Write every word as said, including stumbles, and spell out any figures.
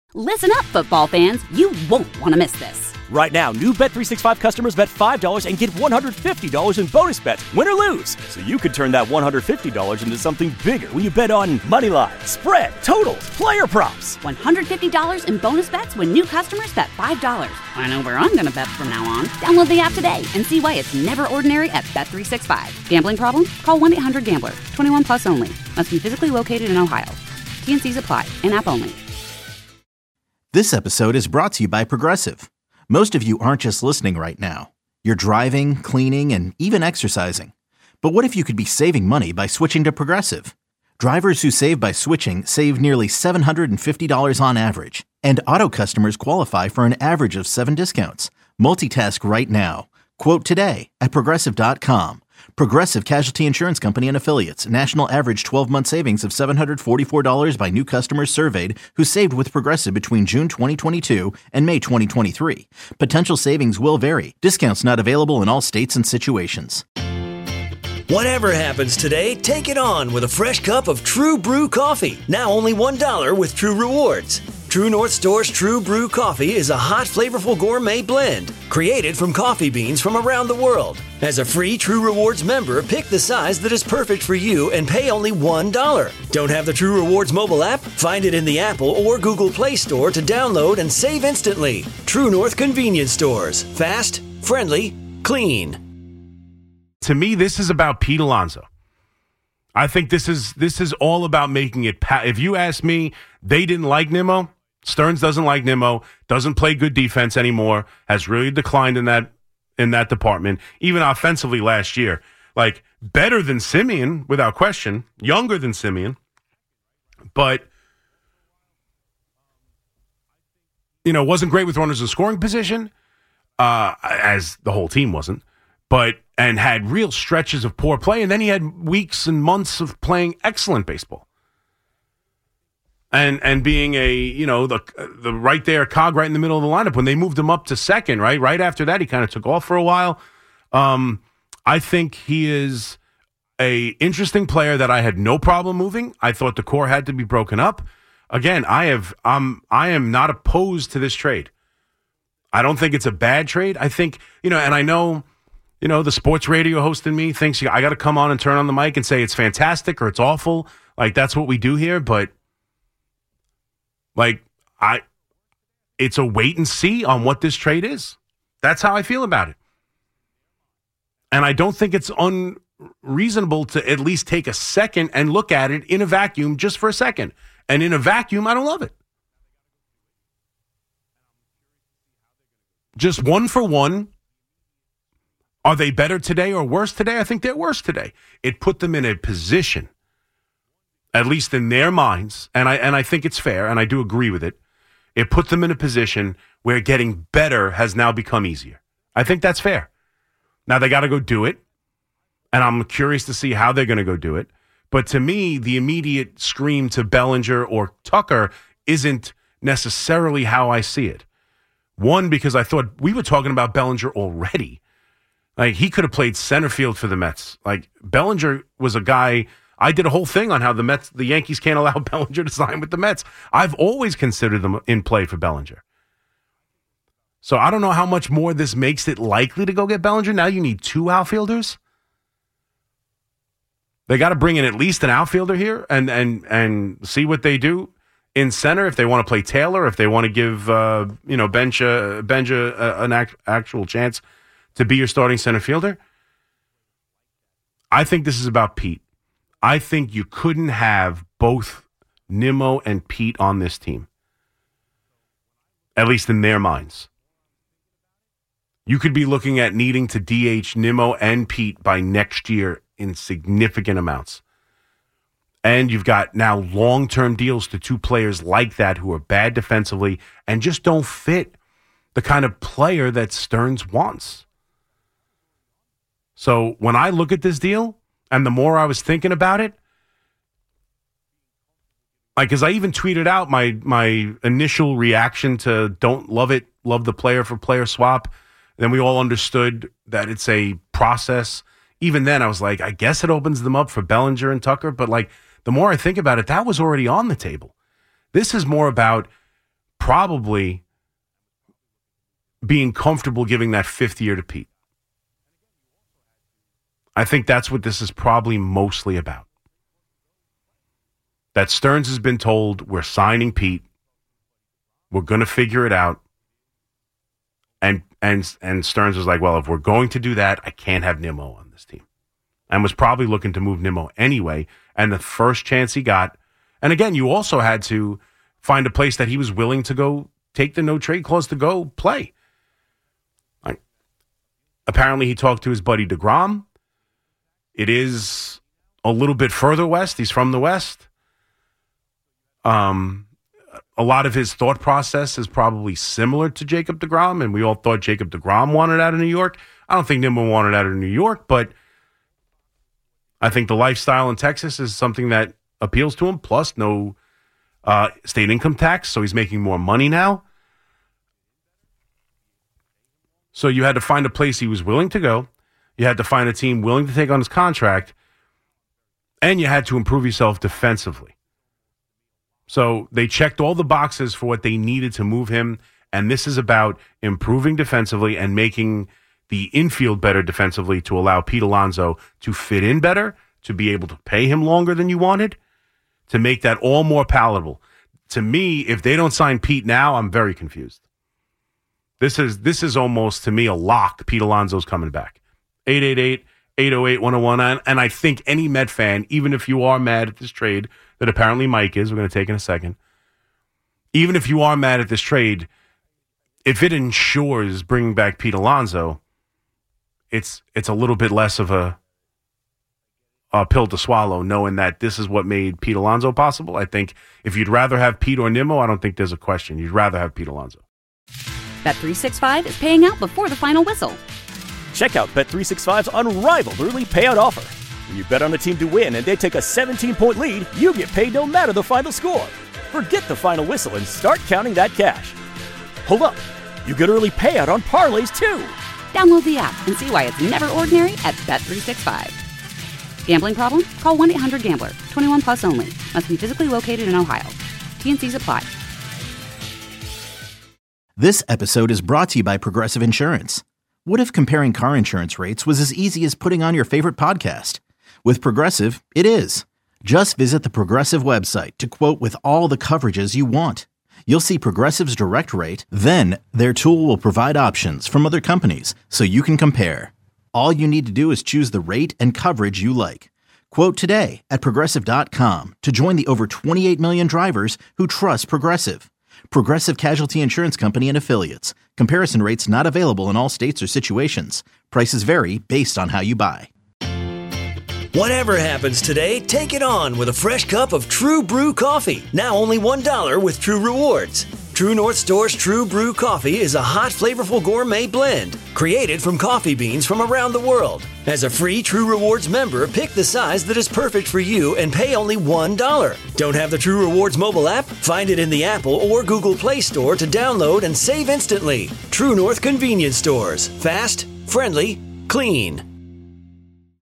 Listen up, football fans. You won't want to miss this. Right now, new Bet three sixty-five customers bet five dollars and get one hundred fifty dollars in bonus bets, win or lose. So you could turn that one hundred fifty dollars into something bigger when you bet on money line, spread, totals, player props. one hundred fifty dollars in bonus bets when new customers bet five dollars. I know where I'm going to bet from now on. Download the app today and see why it's never ordinary at Bet three sixty-five. Gambling problem? Call one eight hundred gambler. twenty-one plus only. Must be physically located in Ohio. T N Cs apply. In-app only. This episode is brought to you by Progressive. Most of you aren't just listening right now. You're driving, cleaning, and even exercising. But what if you could be saving money by switching to Progressive? Drivers who save by switching save nearly seven hundred fifty dollars on average. And auto customers qualify for an average of seven discounts. Multitask right now. Quote today at Progressive dot com. Progressive Casualty Insurance Company and Affiliates. National average twelve-month savings of seven hundred forty-four dollars by new customers surveyed who saved with Progressive between June twenty twenty-two and May twenty twenty-three. Potential savings will vary. Discounts not available in all states and situations. Whatever happens today, take it on with a fresh cup of True Brew coffee. Now only one dollar with True Rewards. True North Store's True Brew coffee is a hot, flavorful gourmet blend created from coffee beans from around the world. As a free True Rewards member, pick the size that is perfect for you and pay only one dollar. Don't have the True Rewards mobile app? Find it in the Apple or Google Play Store to download and save instantly. True North Convenience Stores. Fast, friendly, clean. To me, this is about Pete Alonso. I think this is this is all about making it. Pa- if you ask me, they didn't like Nimmo. Stearns doesn't like Nimmo. Doesn't play good defense anymore. Has really declined in that in that department. Even offensively last year, like better than Simeon without question. Younger than Simeon, but you know wasn't great with runners in scoring position, uh, as the whole team wasn't. But and had real stretches of poor play, and then he had weeks and months of playing excellent baseball. And and being a, you know, the the right there cog right in the middle of the lineup when they moved him up to second, right? Right after that, he kind of took off for a while. Um, I think he is a interesting player that I had no problem moving. I thought the core had to be broken up. Again, I have um I am not opposed to this trade. I don't think it's a bad trade. I think, you know, and I know, you know, the sports radio host in me thinks I got to come on and turn on the mic and say it's fantastic or it's awful. Like, that's what we do here. But, like, I, it's a wait and see on what this trade is. That's how I feel about it. And I don't think it's unreasonable to at least take a second and look at it in a vacuum just for a second. And in a vacuum, I don't love it. Just one for one. Are they better today or worse today? I think they're worse today. It put them in a position, at least in their minds, and I and I think it's fair, and I do agree with it. It put them in a position where getting better has now become easier. I think that's fair. Now they got to go do it, and I'm curious to see how they're going to go do it. But to me, the immediate scream to Bellinger or Tucker isn't necessarily how I see it. One, because I thought we were talking about Bellinger already. Like, he could have played center field for the Mets. Like, Bellinger was a guy, I did a whole thing on how the Mets, the Yankees can't allow Bellinger to sign with the Mets. I've always considered them in play for Bellinger. So I don't know how much more this makes it likely to go get Bellinger. Now you need two outfielders. They got to bring in at least an outfielder here and and and see what they do in center, if they want to play Taylor, if they want to give uh, you know Benja Benja uh, an act, actual chance to be your starting center fielder. I think this is about Pete. I think you couldn't have both Nimmo and Pete on this team, at least in their minds. You could be looking at needing to D H Nimmo and Pete by next year in significant amounts. And you've got now long-term deals to two players like that who are bad defensively and just don't fit the kind of player that Stearns wants. So when I look at this deal, and the more I was thinking about it, like, because I even tweeted out my my initial reaction to don't love it, love the player for player swap. Then we all understood that it's a process. Even then, I was like, I guess it opens them up for Bellinger and Tucker. But like, the more I think about it, that was already on the table. This is more about probably being comfortable giving that fifth year to Pete. I think that's what this is probably mostly about. That Stearns has been told, we're signing Pete. We're going to figure it out. And and and Stearns was like, well, if we're going to do that, I can't have Nimmo on this team. And was probably looking to move Nimmo anyway. And the first chance he got, and again, you also had to find a place that he was willing to go take the no trade clause to go play. Like, apparently he talked to his buddy DeGrom. It is a little bit further west. He's from the West. Um, a lot of his thought process is probably similar to Jacob DeGrom, and we all thought Jacob DeGrom wanted out of New York. I don't think Nimmo wanted out of New York, but I think the lifestyle in Texas is something that appeals to him, plus no uh, state income tax, so he's making more money now. So you had to find a place he was willing to go. You had to find a team willing to take on his contract, and you had to improve yourself defensively. So they checked all the boxes for what they needed to move him, and this is about improving defensively and making the infield better defensively to allow Pete Alonso to fit in better, to be able to pay him longer than you wanted, to make that all more palatable. To me, if they don't sign Pete now, I'm very confused. This is this is almost, to me, a lock. Pete Alonso's coming back. eight eight eight, eight oh eight, one oh one. And I think any Met fan, even if you are mad at this trade, that apparently Mike is, we're going to take in a second, even if you are mad at this trade, if it ensures bringing back Pete Alonso, it's it's a little bit less of a, a pill to swallow, knowing that this is what made Pete Alonso possible. I think if you'd rather have Pete or Nimmo, I don't think there's a question. You'd rather have Pete Alonso. Bet three sixty-five is paying out before the final whistle. Check out Bet three sixty-five's unrivaled early payout offer. When you bet on a team to win and they take a seventeen-point lead, you get paid no matter the final score. Forget the final whistle and start counting that cash. Hold up. You get early payout on parlays, too. Download the app and see why it's never ordinary at Bet three sixty-five. Gambling problem? Call one eight hundred gambler. twenty-one plus only. Must be physically located in Ohio. T and C's apply. This episode is brought to you by Progressive Insurance. What if comparing car insurance rates was as easy as putting on your favorite podcast? With Progressive, it is. Just visit the Progressive website to quote with all the coverages you want. You'll see Progressive's direct rate, then their tool will provide options from other companies so you can compare. All you need to do is choose the rate and coverage you like. Quote today at Progressive dot com to join the over twenty-eight million drivers who trust Progressive. Progressive Casualty Insurance Company and Affiliates. Comparison rates not available in all states or situations. Prices vary based on how you buy. Whatever happens today, take it on with a fresh cup of True Brew coffee. Now only one dollar with True Rewards. True North Store's True Brew coffee is a hot, flavorful gourmet blend created from coffee beans from around the world. As a free True Rewards member, pick the size that is perfect for you and pay only one dollar. Don't have the True Rewards mobile app? Find it in the Apple or Google Play Store to download and save instantly. True North Convenience Stores. Fast, friendly, clean.